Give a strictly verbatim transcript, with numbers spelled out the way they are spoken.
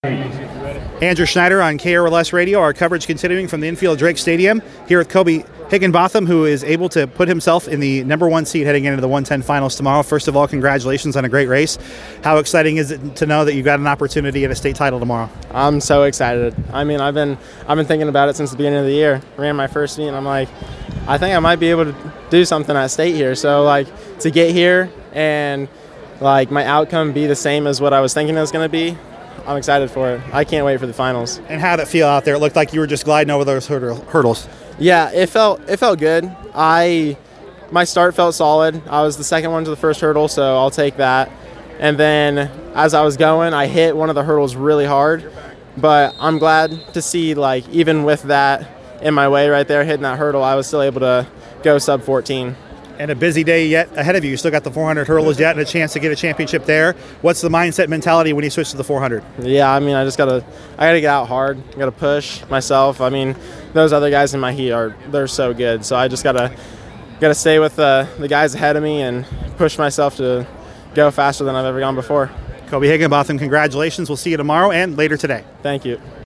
Andrew Schneider on K R L S Radio. Our coverage continuing from the infield Drake Stadium here with Kobe Higginbotham, who is able to put himself in the number one seed heading into the one ten finals tomorrow. First of all, congratulations on a great race. How exciting is it to know that you've got an opportunity at a state title tomorrow? I'm so excited. I mean, I've been I've been thinking about it since the beginning of the year. Ran my first meet, and I'm like, I think I might be able to do something at state here. So, like, to get here and, like, my outcome be the same as what I was thinking it was going to be, I'm excited for it. I can't wait for the finals. And how did it feel out there? It looked like you were just gliding over those hurdles. Yeah, it felt it felt good. I my start felt solid. I was the second one to the first hurdle, so I'll take that. And then as I was going, I hit one of the hurdles really hard. But I'm glad to see, like, even with that in my way right there, hitting that hurdle, I was still able to go sub fourteen. And a busy day yet ahead of you. You still got the four hundred hurdles yet and a chance to get a championship there. What's the mindset mentality when you switch to the four hundred? Yeah, I mean, I just gotta, I gotta get out hard. I gotta push myself. I mean, those other guys in my heat are, they're so good. So I just gotta, gotta stay with the the guys ahead of me and push myself to go faster than I've ever gone before. Kobe Higginbotham, congratulations. We'll see you tomorrow and later today. Thank you.